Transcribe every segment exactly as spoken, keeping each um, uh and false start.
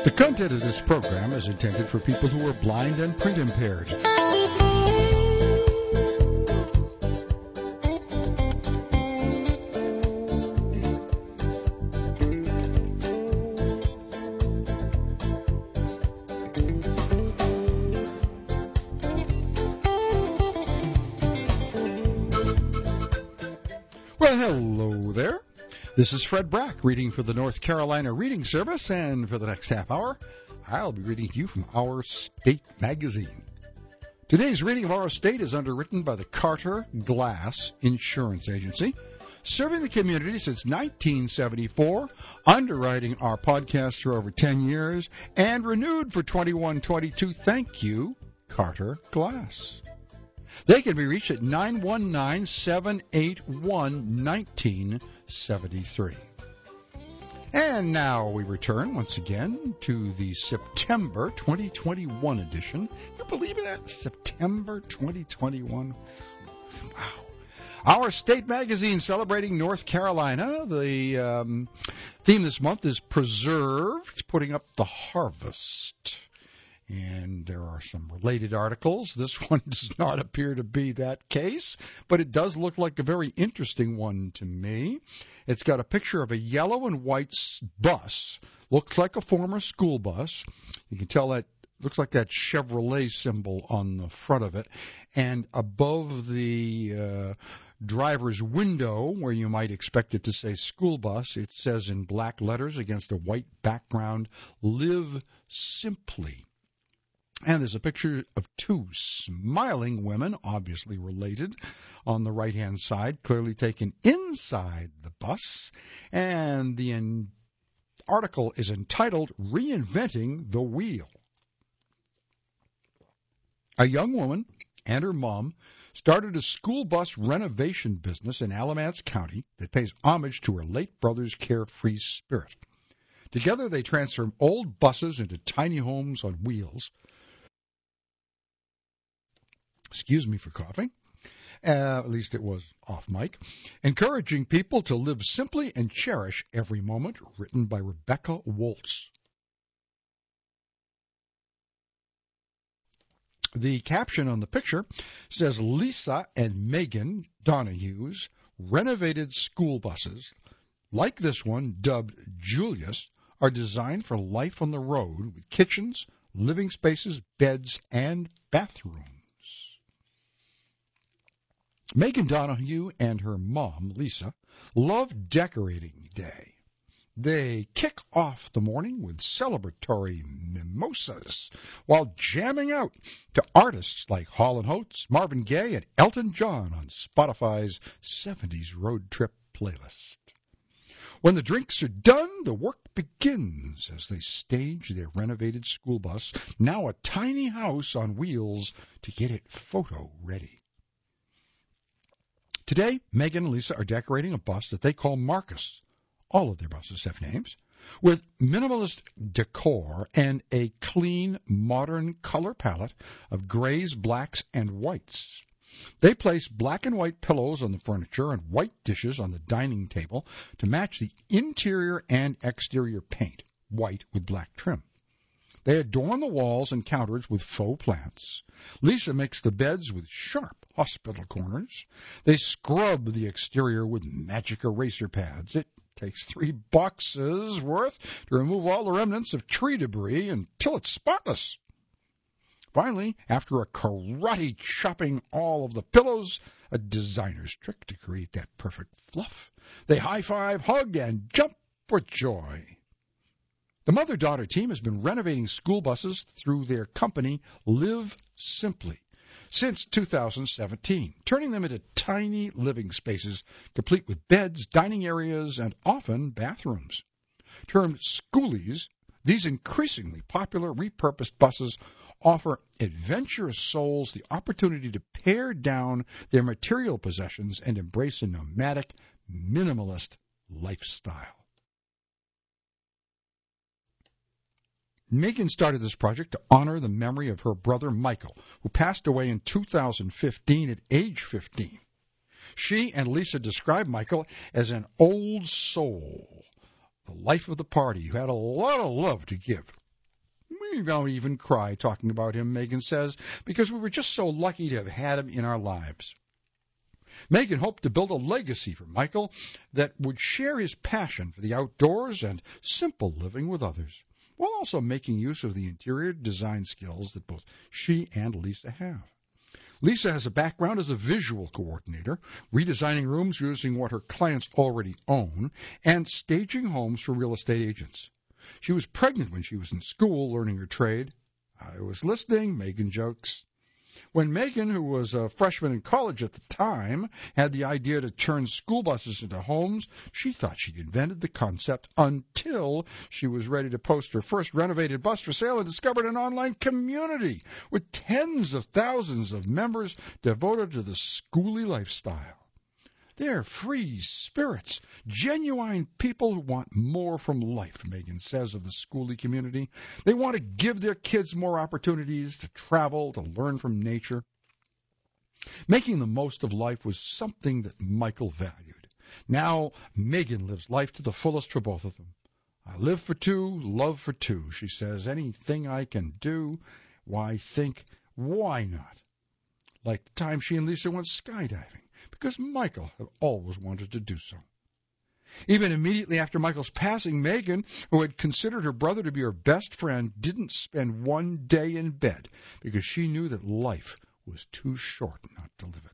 The content of this program is intended for people who are blind and print impaired. Well, hello there. This is Fred Brack reading for the North Carolina Reading Service, and for the next half hour, I'll be reading to you from Our State magazine. Today's reading of Our State is underwritten by the Carter Glass Insurance Agency, serving the community since nineteen seventy-four, underwriting our podcast for over ten years, and renewed for twenty-one twenty-two. Thank you, Carter Glass. They can be reached at nine one nine, seven eight one, one nine seven three. And now we return once again to the September twenty twenty-one edition. Can you believe that? September twenty twenty-one. Wow. Our State magazine celebrating North Carolina. The um, theme this month is Preserved, putting up the harvest. And there are some related articles. This one does not appear to be that case, but it does look like a very interesting one to me. It's got a picture of a yellow and white bus. Looks like a former school bus. You can tell that looks like that Chevrolet symbol on the front of it. And above the uh, driver's window, where you might expect it to say school bus, it says in black letters against a white background, "Live Simply." And there's a picture of two smiling women, obviously related, on the right-hand side, clearly taken inside the bus. And the in- article is entitled, Reinventing the Wheel. A young woman and her mom started a school bus renovation business in Alamance County that pays homage to her late brother's carefree spirit. Together, they transform old buses into tiny homes on wheels. Excuse me for coughing. Uh, at least it was off mic. Encouraging people to live simply and cherish every moment, written by Rebecca Woltz. The caption on the picture says, Lisa and Megan Donahue's renovated school buses, like this one dubbed Julius, are designed for life on the road with kitchens, living spaces, beds, and bathrooms. Megan Donahue and her mom, Lisa, love decorating day. They kick off the morning with celebratory mimosas while jamming out to artists like Hall and Oates, Marvin Gaye, and Elton John on Spotify's seventies road trip playlist. When the drinks are done, the work begins as they stage their renovated school bus, now a tiny house on wheels, to get it photo ready. Today, Megan and Lisa are decorating a bus that they call Marcus. All of their buses have names. With minimalist decor and a clean, modern color palette of grays, blacks, and whites. They place black and white pillows on the furniture and white dishes on the dining table to match the interior and exterior paint, white with black trim. They adorn the walls and counters with faux plants. Lisa makes the beds with sharp hospital corners. They scrub the exterior with magic eraser pads. It takes three boxes worth to remove all the remnants of tree debris until it's spotless. Finally, after a karate chopping all of the pillows, a designer's trick to create that perfect fluff, they high-five, hug, and jump for joy. The mother-daughter team has been renovating school buses through their company, Live Simply, since two thousand seventeen, turning them into tiny living spaces, complete with beds, dining areas, and often bathrooms. Termed schoolies, these increasingly popular repurposed buses offer adventurous souls the opportunity to pare down their material possessions and embrace a nomadic, minimalist lifestyle. Megan started this project to honor the memory of her brother Michael, who passed away in two thousand fifteen at age fifteen. She and Lisa described Michael as an old soul, the life of the party, who had a lot of love to give. We don't even cry talking about him, Megan says, because we were just so lucky to have had him in our lives. Megan hoped to build a legacy for Michael that would share his passion for the outdoors and simple living with others, while also making use of the interior design skills that both she and Lisa have. Lisa has a background as a visual coordinator, redesigning rooms using what her clients already own, and staging homes for real estate agents. She was pregnant when she was in school learning her trade. I was listening, Megan jokes. When Megan, who was a freshman in college at the time, had the idea to turn school buses into homes, she thought she'd invented the concept until she was ready to post her first renovated bus for sale and discovered an online community with tens of thousands of members devoted to the schooly lifestyle. They're free spirits, genuine people who want more from life, Megan says of the schooly community. They want to give their kids more opportunities to travel, to learn from nature. Making the most of life was something that Michael valued. Now, Megan lives life to the fullest for both of them. I live for two, love for two, she says. Anything I can do, why think, why not? Like the time she and Lisa went skydiving, because Michael had always wanted to do so. Even immediately after Michael's passing, Megan, who had considered her brother to be her best friend, didn't spend one day in bed because she knew that life was too short not to live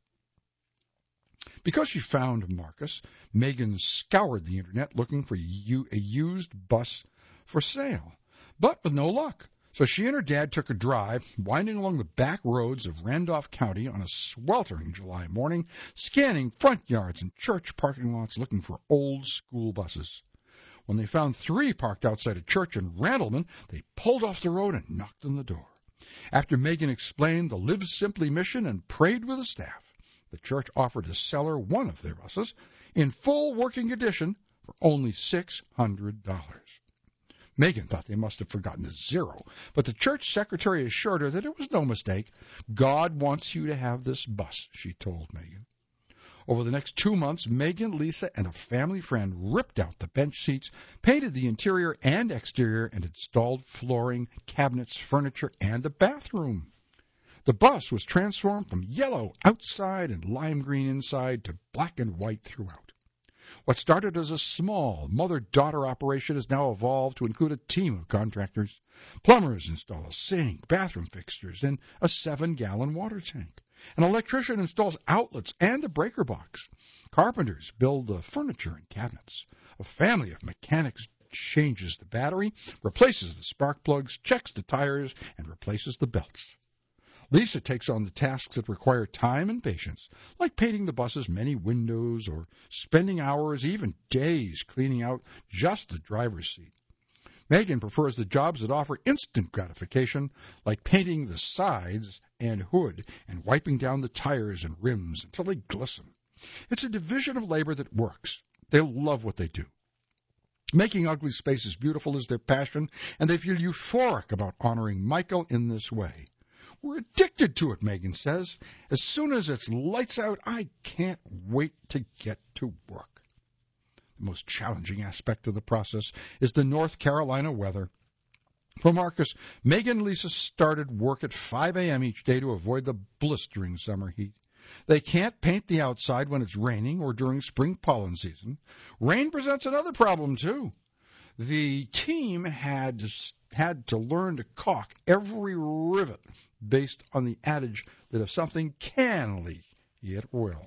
it. Because she found Marcus, Megan scoured the internet looking for a used bus for sale, but with no luck. So she and her dad took a drive, winding along the back roads of Randolph County on a sweltering July morning, scanning front yards and church parking lots looking for old school buses. When they found three parked outside a church in Randleman, they pulled off the road and knocked on the door. After Megan explained the Live Simply mission and prayed with the staff, the church offered to sell her one of their buses in full working condition for only six hundred dollars. Megan thought they must have forgotten a zero, but the church secretary assured her that it was no mistake. God wants you to have this bus, she told Megan. Over the next two months, Megan, Lisa, and a family friend ripped out the bench seats, painted the interior and exterior, and installed flooring, cabinets, furniture, and a bathroom. The bus was transformed from yellow outside and lime green inside to black and white throughout. What started as a small mother-daughter operation has now evolved to include a team of contractors. Plumbers install a sink, bathroom fixtures, and a seven-gallon water tank. An electrician installs outlets and a breaker box. Carpenters build the furniture and cabinets. A family of mechanics changes the battery, replaces the spark plugs, checks the tires, and replaces the belts. Lisa takes on the tasks that require time and patience, like painting the bus's many windows or spending hours, even days, cleaning out just the driver's seat. Megan prefers the jobs that offer instant gratification, like painting the sides and hood and wiping down the tires and rims until they glisten. It's a division of labor that works. They love what they do. Making ugly spaces beautiful is their passion, and they feel euphoric about honoring Michael in this way. We're addicted to it, Megan says. As soon as it's lights out, I can't wait to get to work. The most challenging aspect of the process is the North Carolina weather. For Marcus, Megan and Lisa started work at five a.m. each day to avoid the blistering summer heat. They can't paint the outside when it's raining or during spring pollen season. Rain presents another problem, too. The team had had to learn to caulk every rivet based on the adage that if something can leak, it will.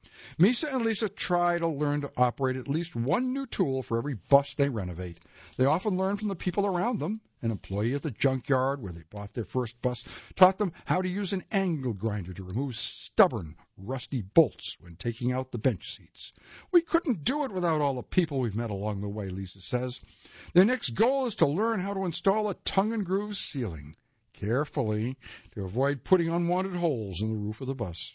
Misa and Lisa try to learn to operate at least one new tool for every bus they renovate. They often learn from the people around them. An employee at the junkyard where they bought their first bus taught them how to use an angle grinder to remove stubborn, rusty bolts when taking out the bench seats. We couldn't do it without all the people we've met along the way, Lisa says. Their next goal is to learn how to install a tongue-and-groove ceiling, carefully, to avoid putting unwanted holes in the roof of the bus.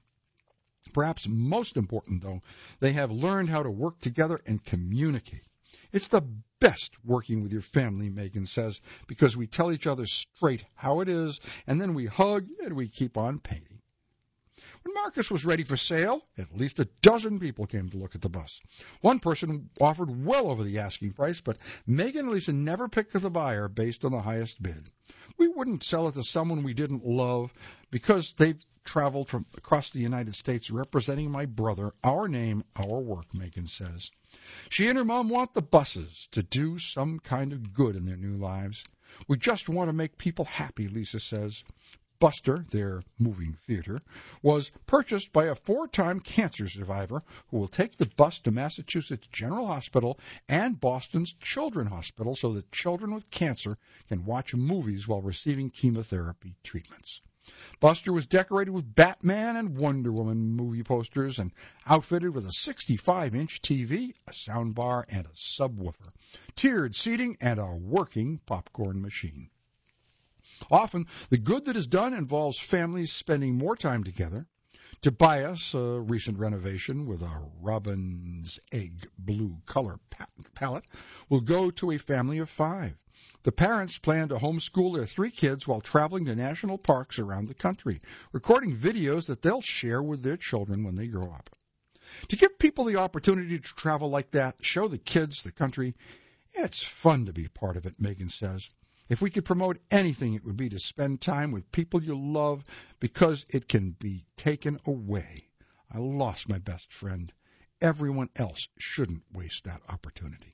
Perhaps most important, though, they have learned how to work together and communicate. It's the best working with your family, Megan says, because we tell each other straight how it is, and then we hug and we keep on painting. When When Marcus was ready for sale, at least a dozen people came to look at the bus. One person offered well over the asking price, but Megan and Lisa never picked the buyer based on the highest bid. We wouldn't sell it to someone we didn't love because they've traveled from across the United States representing my brother, our name, our work, Megan says. She and her mom want the buses to do some kind of good in their new lives. We just want to make people happy, Lisa says. Buster, their moving theater, was purchased by a four-time cancer survivor who will take the bus to Massachusetts General Hospital and Boston's Children's Hospital so that children with cancer can watch movies while receiving chemotherapy treatments. Buster was decorated with Batman and Wonder Woman movie posters and outfitted with a sixty-five inch T V, a soundbar, and a subwoofer, tiered seating, and a working popcorn machine. Often, the good that is done involves families spending more time together. Tobias, a recent renovation with a robin's egg blue color palette, will go to a family of five. The parents plan to homeschool their three kids while traveling to national parks around the country, recording videos that they'll share with their children when they grow up. To give people the opportunity to travel like that, show the kids the country, it's fun to be part of it, Megan says. If we could promote anything, it would be to spend time with people you love because it can be taken away. I lost my best friend. Everyone else shouldn't waste that opportunity.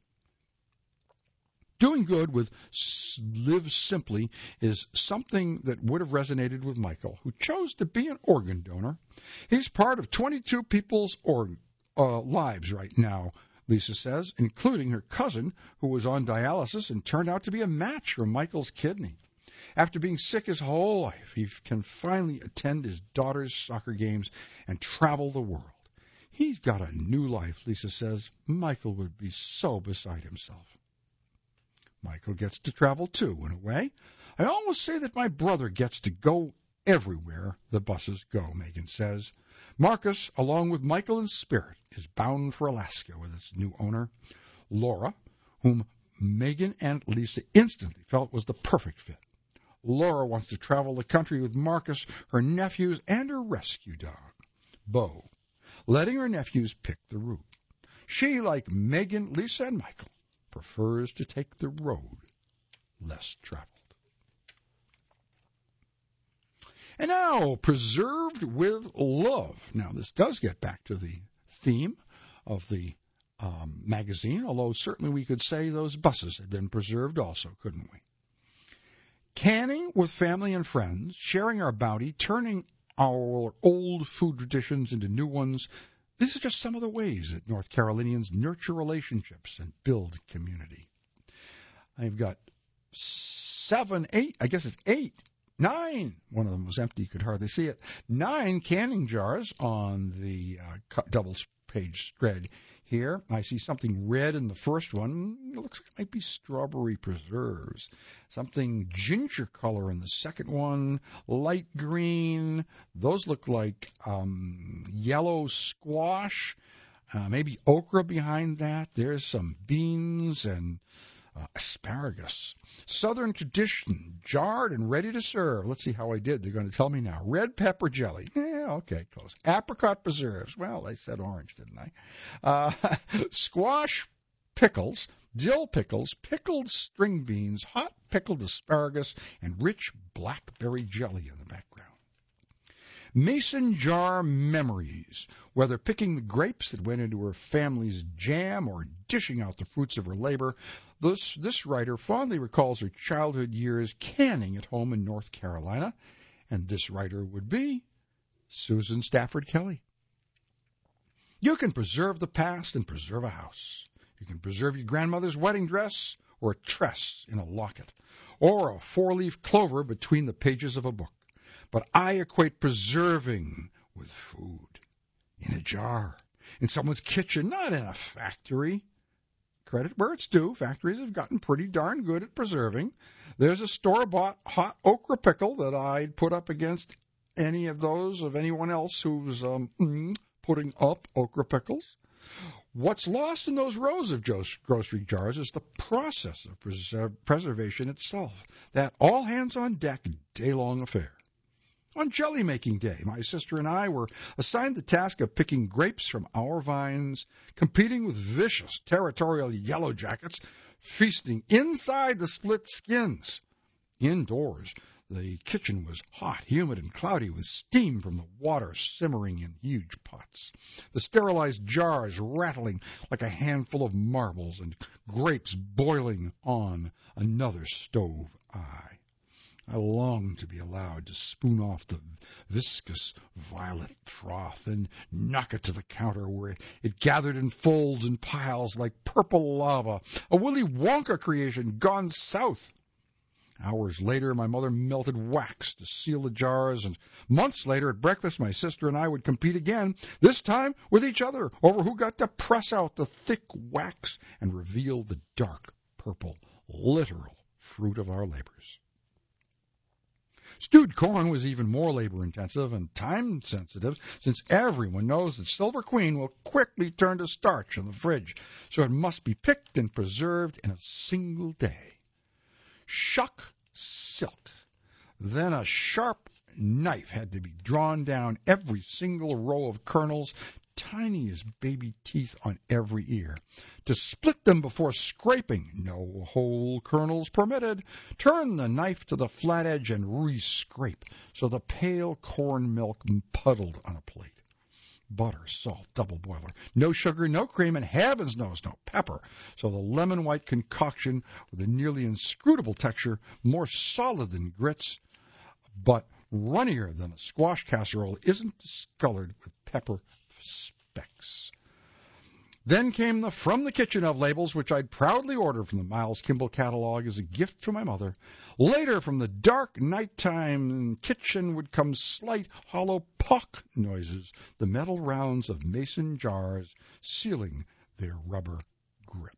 Doing good with Live Simply is something that would have resonated with Michael, who chose to be an organ donor. He's part of twenty-two people's org- uh, lives right now, Lisa says, including her cousin, who was on dialysis and turned out to be a match for Michael's kidney. After being sick his whole life, he can finally attend his daughter's soccer games and travel the world. He's got a new life, Lisa says. Michael would be so beside himself. Michael gets to travel, too, in a way. I almost say that my brother gets to go everywhere the buses go, Megan says. Marcus, along with Michael in spirit, is bound for Alaska with its new owner, Laura, whom Megan and Lisa instantly felt was the perfect fit. Laura wants to travel the country with Marcus, her nephews, and her rescue dog, Bo, letting her nephews pick the route. She, like Megan, Lisa, and Michael, prefers to take the road less traveled. And now, preserved with love. Now, this does get back to the theme of the um, magazine, although certainly we could say those buses had been preserved also, couldn't we? Canning with family and friends, sharing our bounty, turning our old food traditions into new ones. These are just some of the ways that North Carolinians nurture relationships and build community. I've got seven, eight, I guess it's eight, nine. One of them was empty, you could hardly see it. Nine canning jars on the uh, double-page spread here. I see something red in the first one. It looks like it might be strawberry preserves. Something ginger color in the second one. Light green. Those look like um, yellow squash. Uh, maybe okra behind that. There's some beans and uh, asparagus. Southern tradition, jarred and ready to serve. Let's see how I did. They're going to tell me now. Red pepper jelly. Yeah, okay, close. Apricot preserves. Well, I said orange, didn't I? Uh, squash pickles, dill pickles, pickled string beans, hot pickled asparagus, and rich blackberry jelly in the background. Mason jar memories, whether picking the grapes that went into her family's jam or dishing out the fruits of her labor. This, this writer fondly recalls her childhood years canning at home in North Carolina, and this writer would be Susan Stafford Kelly. You can preserve the past and preserve a house. You can preserve your grandmother's wedding dress or a tress in a locket or a four-leaf clover between the pages of a book. But I equate preserving with food in a jar, in someone's kitchen, not in a factory. Credit where it's due. Factories have gotten pretty darn good at preserving. There's a store-bought hot okra pickle that I'd put up against any of those of anyone else who's um, putting up okra pickles. What's lost in those rows of grocery jars is the process of preser- preservation itself, that all-hands-on-deck, day-long affair. On jelly-making day, my sister and I were assigned the task of picking grapes from our vines, competing with vicious territorial yellow jackets, feasting inside the split skins. Indoors, the kitchen was hot, humid, and cloudy with steam from the water simmering in huge pots, the sterilized jars rattling like a handful of marbles, and grapes boiling on another stove eye. I longed to be allowed to spoon off the viscous violet froth and knock it to the counter where it, it gathered in folds and piles like purple lava, a Willy Wonka creation gone south. Hours later, my mother melted wax to seal the jars, and months later at breakfast, my sister and I would compete again, this time with each other, over who got to press out the thick wax and reveal the dark purple, literal fruit of our labors. Stewed corn was even more labor-intensive and time-sensitive, since everyone knows that Silver Queen will quickly turn to starch in the fridge, so it must be picked and preserved in a single day. Shuck silk. Then a sharp knife had to be drawn down every single row of kernels, tiny as baby teeth on every ear. To split them before scraping, no whole kernels permitted. Turn the knife to the flat edge and re-scrape, so the pale corn milk puddled on a plate. Butter, salt, double boiler, no sugar, no cream, and heavens knows no pepper, so the lemon-white concoction with a nearly inscrutable texture, more solid than grits, but runnier than a squash casserole, isn't discolored with pepper specks. Then came the From the Kitchen of labels, which I'd proudly order from the Miles Kimball catalog as a gift from my mother. Later, from the dark nighttime kitchen would come slight, hollow pock noises, the metal rounds of mason jars sealing their rubber grip.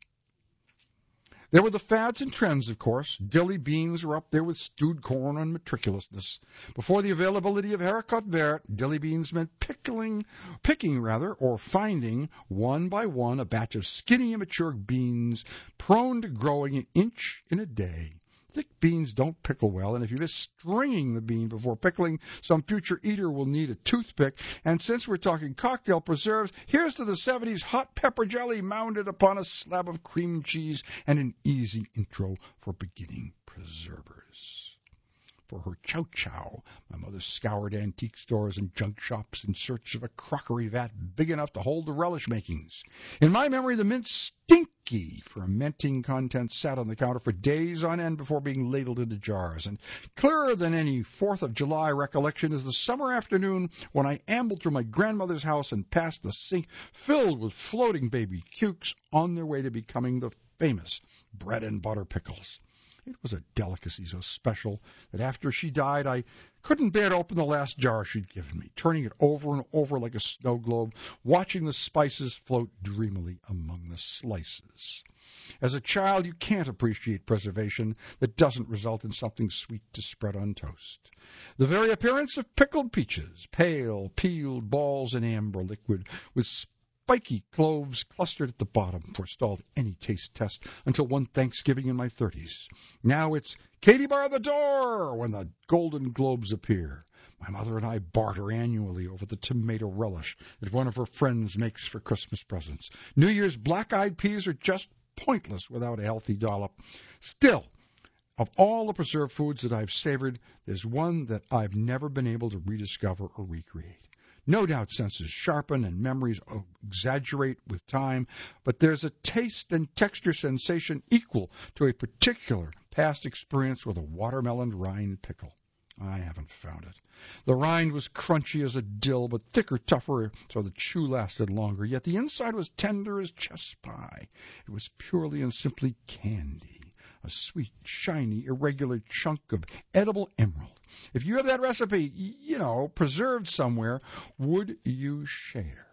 There were the fads and trends, of course. Dilly beans were up there with stewed corn on matriculousness. Before the availability of haricot vert, dilly beans meant pickling, picking rather, or finding one by one a batch of skinny immature beans prone to growing an inch in a day. Thick beans don't pickle well, and if you miss stringing the bean before pickling, some future eater will need a toothpick. And since we're talking cocktail preserves, here's to the seventies hot pepper jelly mounded upon a slab of cream cheese and an easy intro for beginning preservers. For her chow-chow, my mother scoured antique stores and junk shops in search of a crockery vat big enough to hold the relish makings. In my memory, the mint stinky fermenting contents sat on the counter for days on end before being ladled into jars. And clearer than any Fourth of July recollection is the summer afternoon when I ambled through my grandmother's house and passed the sink filled with floating baby cukes on their way to becoming the famous bread and butter pickles. It was a delicacy so special that after she died, I couldn't bear to open the last jar she'd given me, turning it over and over like a snow globe, watching the spices float dreamily among the slices. As a child, you can't appreciate preservation that doesn't result in something sweet to spread on toast. The very appearance of pickled peaches, pale, peeled balls in amber liquid, with spiky cloves clustered at the bottom, forestalled any taste test until one Thanksgiving in my thirties. Now it's Katie bar the door when the Golden Globes appear. My mother and I barter annually over the tomato relish that one of her friends makes for Christmas presents. New Year's black-eyed peas are just pointless without a healthy dollop. Still, of all the preserved foods that I've savored, there's one that I've never been able to rediscover or recreate. No doubt senses sharpen and memories exaggerate with time, but there's a taste and texture sensation equal to a particular past experience with a watermelon rind pickle. I haven't found it. The rind was crunchy as a dill, but thicker, tougher, so the chew lasted longer, yet the inside was tender as chess pie. It was purely and simply candy. A sweet, shiny, irregular chunk of edible emerald. If you have that recipe, you know, preserved somewhere, would you share?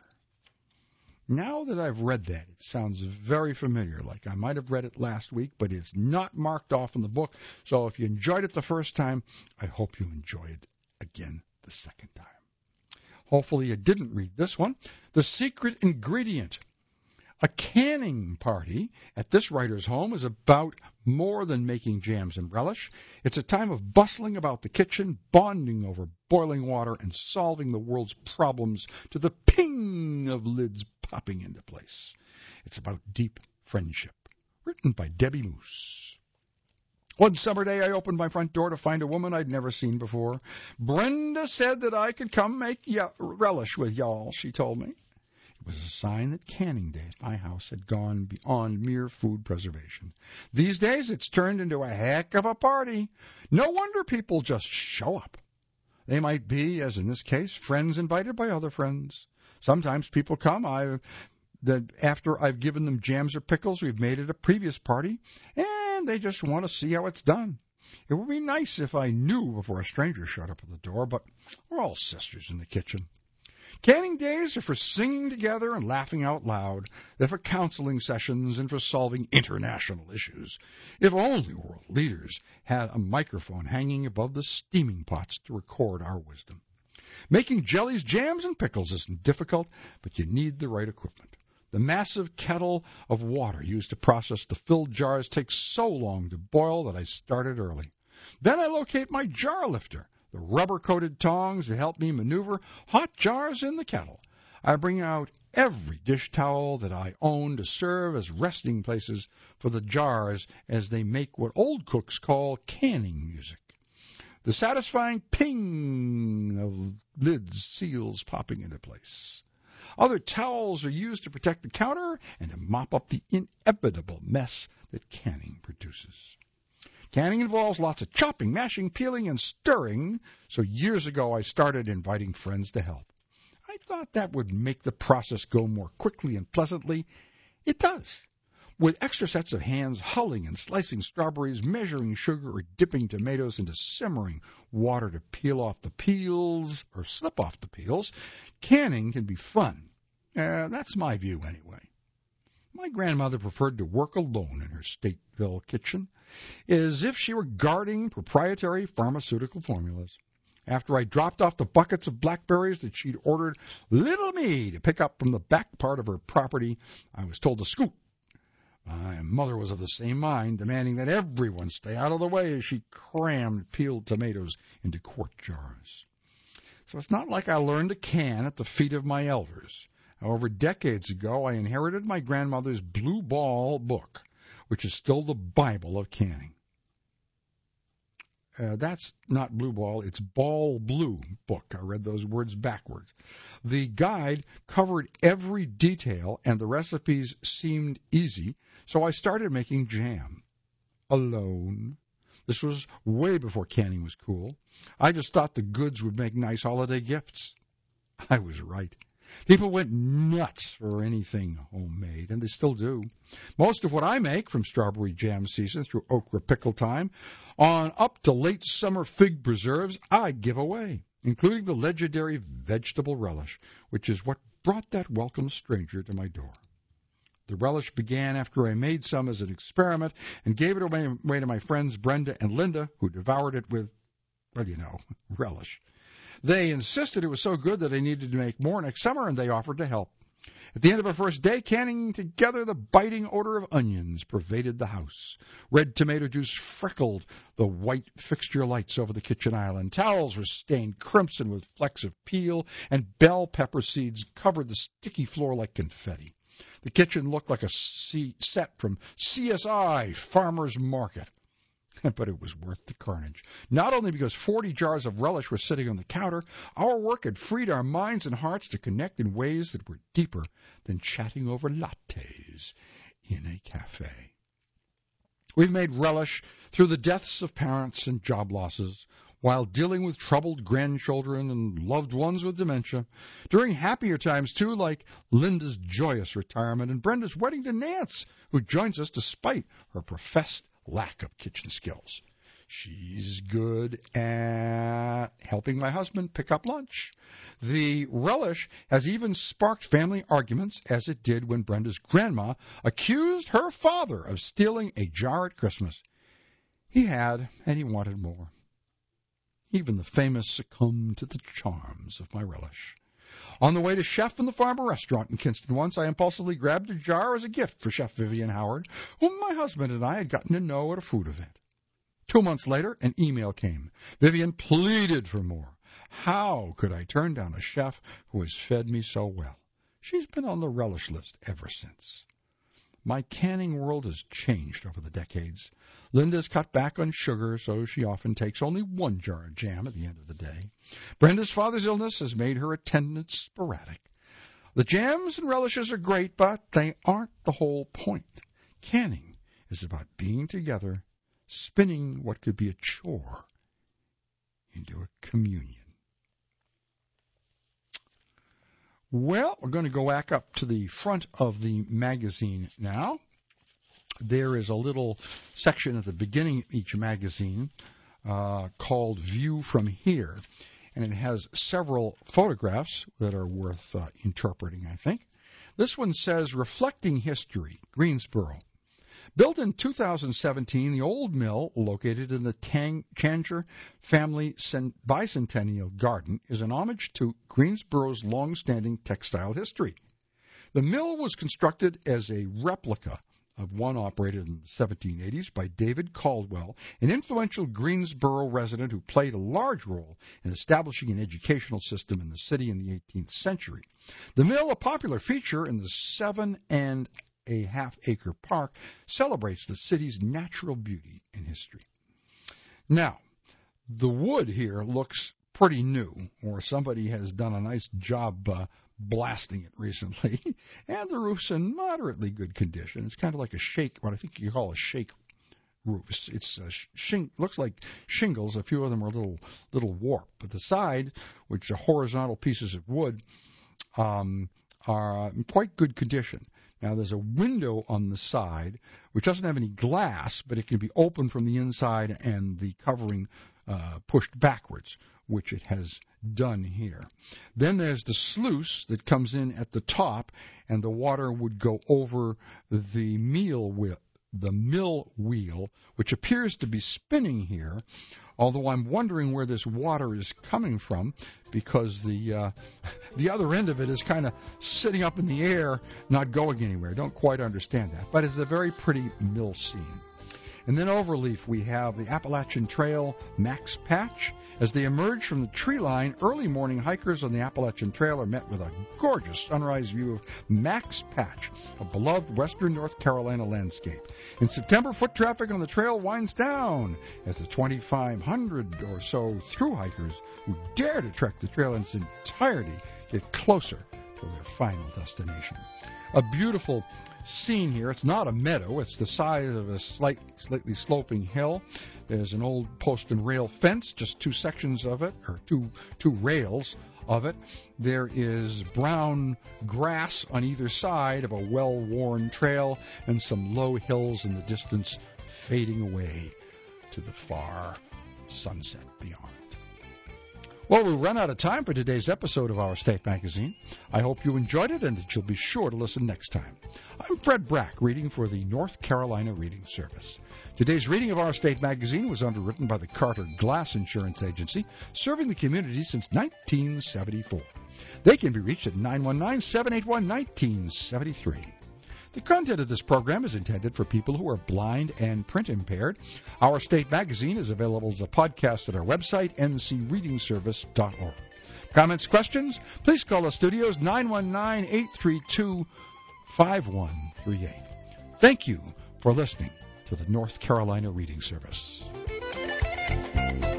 Now that I've read that, it sounds very familiar, like I might have read it last week, but it's not marked off in the book. So if you enjoyed it the first time, I hope you enjoy it again the second time. Hopefully you didn't read this one. The secret ingredient A canning party at this writer's home is about more than making jams and relish. It's a time of bustling about the kitchen, bonding over boiling water, and solving the world's problems to the ping of lids popping into place. It's about deep friendship. Written by Debbie Moose. One summer day, I opened my front door to find a woman I'd never seen before. Brenda said that I could come make y- relish with y'all, she told me. It was a sign that canning day at my house had gone beyond mere food preservation. These days, it's turned into a heck of a party. No wonder people just show up. They might be, as in this case, friends invited by other friends. Sometimes people come I, that after I've given them jams or pickles we've made at a previous party, and they just want to see how it's done. It would be nice if I knew before a stranger showed up at the door, but we're all sisters in the kitchen. Canning days are for singing together and laughing out loud. They're for counseling sessions and for solving international issues. If only world leaders had a microphone hanging above the steaming pots to record our wisdom. Making jellies, jams, and pickles isn't difficult, but you need the right equipment. The massive kettle of water used to process the filled jars takes so long to boil that I started early. Then I locate my jar lifter, the rubber-coated tongs that help me maneuver hot jars in the kettle. I bring out every dish towel that I own to serve as resting places for the jars as they make what old cooks call canning music. The satisfying ping of lids, seals popping into place. Other towels are used to protect the counter and to mop up the inevitable mess that canning produces. Canning involves lots of chopping, mashing, peeling, and stirring, so years ago I started inviting friends to help. I thought that would make the process go more quickly and pleasantly. It does. With extra sets of hands hulling and slicing strawberries, measuring sugar, or dipping tomatoes into simmering water to peel off the peels, or slip off the peels, canning can be fun. Uh, that's my view anyway. My grandmother preferred to work alone in her Stateville kitchen, as if she were guarding proprietary pharmaceutical formulas. After I dropped off the buckets of blackberries that she'd ordered little me to pick up from the back part of her property, I was told to scoot. My mother was of the same mind, demanding that everyone stay out of the way as she crammed peeled tomatoes into quart jars. So it's not like I learned to can at the feet of my elders. However, decades ago, I inherited my grandmother's Blue Ball book, which is still the Bible of canning. Uh, that's not Blue Ball, it's Ball Blue book. I read those words backwards. The guide covered every detail, and the recipes seemed easy, so I started making jam. Alone. This was way before canning was cool. I just thought the goods would make nice holiday gifts. I was right. People went nuts for anything homemade, and they still do. Most of what I make, from strawberry jam season through okra pickle time, on up to late summer fig preserves, I give away, including the legendary vegetable relish, which is what brought that welcome stranger to my door. The relish began after I made some as an experiment and gave it away, away to my friends Brenda and Linda, who devoured it with, well, you know, relish. They insisted it was so good that I needed to make more next summer, and they offered to help. At the end of our first day canning together, the biting odor of onions pervaded the house. Red tomato juice freckled the white fixture lights over the kitchen island. Towels were stained crimson with flecks of peel, and bell pepper seeds covered the sticky floor like confetti. The kitchen looked like a set from C S I Farmer's Market. But it was worth the carnage. Not only because forty jars of relish were sitting on the counter, our work had freed our minds and hearts to connect in ways that were deeper than chatting over lattes in a cafe. We've made relish through the deaths of parents and job losses, while dealing with troubled grandchildren and loved ones with dementia. During happier times, too, like Linda's joyous retirement and Brenda's wedding to Nance, who joins us despite her professed lack of kitchen skills. She's good at helping my husband pick up lunch. The relish has even sparked family arguments, as it did when Brenda's grandma accused her father of stealing a jar at Christmas. He had, and he wanted more. Even the famous succumbed to the charms of my relish. On the way to Chef and the Farmer restaurant in Kinston once, I impulsively grabbed a jar as a gift for Chef Vivian Howard, whom my husband and I had gotten to know at a food event. Two months later, an email came. Vivian pleaded for more. How could I turn down a chef who has fed me so well? She's been on the relish list ever since. My canning world has changed over the decades. Linda's cut back on sugar, so she often takes only one jar of jam at the end of the day. Brenda's father's illness has made her attendance sporadic. The jams and relishes are great, but they aren't the whole point. Canning is about being together, spinning what could be a chore into a communion. Well, we're going to go back up to the front of the magazine now. There is a little section at the beginning of each magazine uh, called View from Here, and it has several photographs that are worth uh, interpreting, I think. This one says, Reflecting History, Greensboro. Built in two thousand seventeen, the old mill, located in the Tang- Changer family cent- bicentennial garden, is an homage to Greensboro's long-standing textile history. The mill was constructed as a replica of one operated in the seventeen eighties by David Caldwell, an influential Greensboro resident who played a large role in establishing an educational system in the city in the eighteenth century. The mill, a popular feature in the seven and a half-acre park, celebrates the city's natural beauty and history. Now, the wood here looks pretty new, or somebody has done a nice job uh, blasting it recently, and the roof's in moderately good condition. It's kind of like a shake, what I think you call a shake roof. It's, it's uh, shing, looks like shingles. A few of them are a little little warped, but the side, which are horizontal pieces of wood, um, are in quite good condition. Now, there's a window on the side, which doesn't have any glass, but it can be opened from the inside and the covering uh, pushed backwards, which it has done here. Then there's the sluice that comes in at the top, and the water would go over the meal wheel, the mill wheel, which appears to be spinning here, although I'm wondering where this water is coming from, because the uh, the other end of it is kind of sitting up in the air, not going anywhere. Don't quite understand that, but it's a very pretty mill scene. And then overleaf, we have the Appalachian Trail Max Patch. As they emerge from the tree line, early morning hikers on the Appalachian Trail are met with a gorgeous sunrise view of Max Patch, a beloved western North Carolina landscape. In September, foot traffic on the trail winds down as the twenty-five hundred or so through hikers who dare to trek the trail in its entirety get closer to their final destination. A beautiful scene here. It's not a meadow. It's the size of a slight, slightly sloping hill. There's an old post and rail fence, just two sections of it, or two two rails of it. There is brown grass on either side of a well-worn trail and some low hills in the distance fading away to the far sunset beyond. Well, we've run out of time for today's episode of Our State Magazine. I hope you enjoyed it and that you'll be sure to listen next time. I'm Fred Brack, reading for the North Carolina Reading Service. Today's reading of Our State Magazine was underwritten by the Carter Glass Insurance Agency, serving the community since nineteen seventy-four. They can be reached at nine one nine, seven eight one, one nine seven three. The content of this program is intended for people who are blind and print impaired. Our State Magazine is available as a podcast at our website, n c reading service dot org. Comments, questions? Please call the studios nine one nine, eight three two, five one three eight. Thank you for listening to the North Carolina Reading Service.